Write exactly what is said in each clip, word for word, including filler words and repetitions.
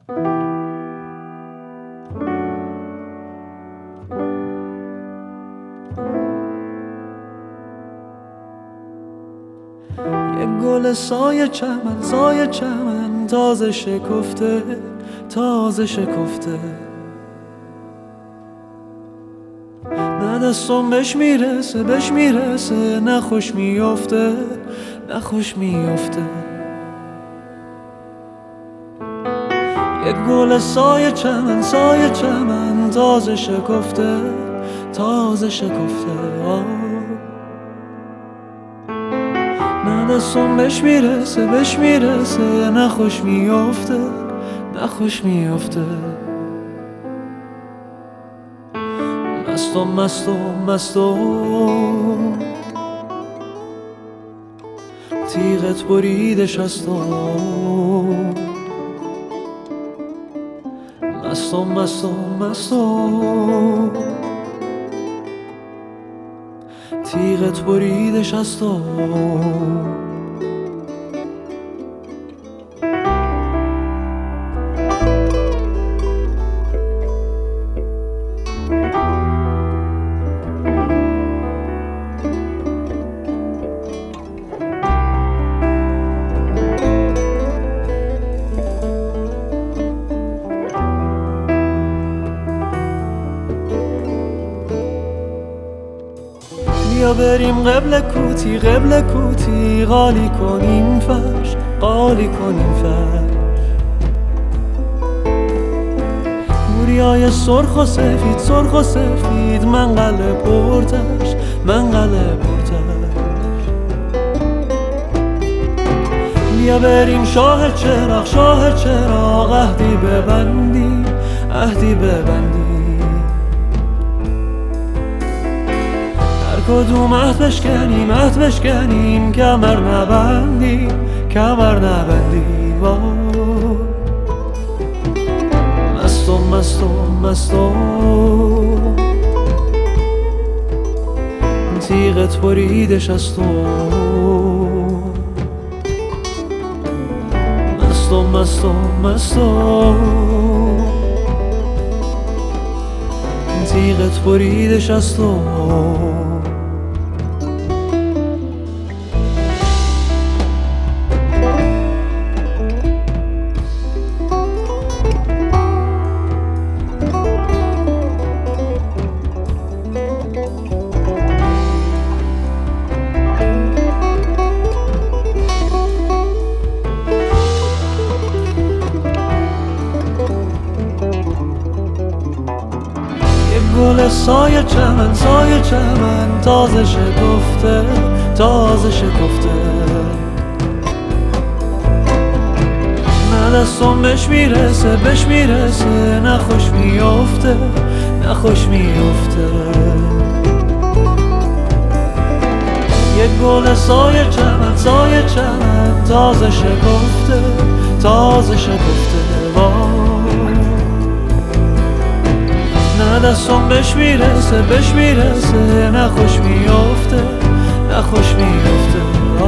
یک گل سایه چمن سایه چمن تازه شکفته تازه شکفته، نه دستم بهش میرسه بهش میرسه، نه خوش میافته نه خوش میافته. یک گل سایه چمن سایه چمن تازه شکفته تازه شکفته، آه. نه دستم بهش میرسه بهش میرسه، نه خوش میافته نه خوش میافته. مستم مستم مستم تیغت بریده شستم، مستم مستم مستم تیغت بریده شستم. بیا بریم قبل کوتی قبل کوتی، قالی کنیم فرش قالی کنیم فرش. موریای سرخ و سفید سرخ و سفید، منقل پرتش منقل پرتش. بیا بریم شاه چراغ شاه چراغ، عهدی ببندی عهدی ببندی. کدوم عهد بشکنیم عهد بشکنیم، کمر نبندی کمر نبندی. مستم مستم مستم تیغت بریده شستم، مستم مستم مستم تیغت بریده شستم. گل سایه چمن سایه چمن تازه شکفته تازه شکفته، نه دستم بهش میرسه بهش میرسه، نه خوش میافته نه خوش میافته. یک گل سایه چمن سایه چمن تازه شکفته تازه شکفته، نه دستم بهش میرسه بهش میرسه، نه خوش میافته نه خوش میافته.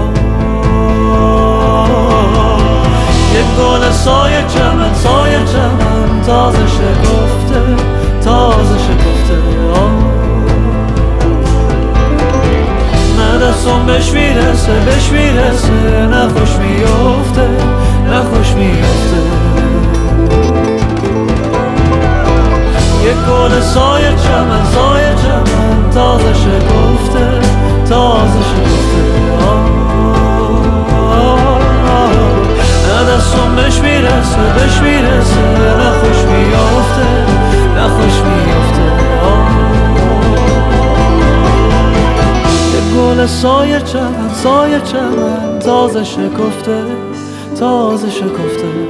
یک گل سایه چمن سایه چمن تازه شکفته تازه شکفته، نه دستم بهش میرسه بهش میرسه، نه خوش میافته نه خوش میافته. یک گل سایه چمن سایه چمن تازه شکفته تازه شکفته، نه دستم بهش میرسه بهش میرسه، نه خوش میافته نه خوش میافته. یک گل سایه چمن سایه چمن تازه شکفته تازه شکفته.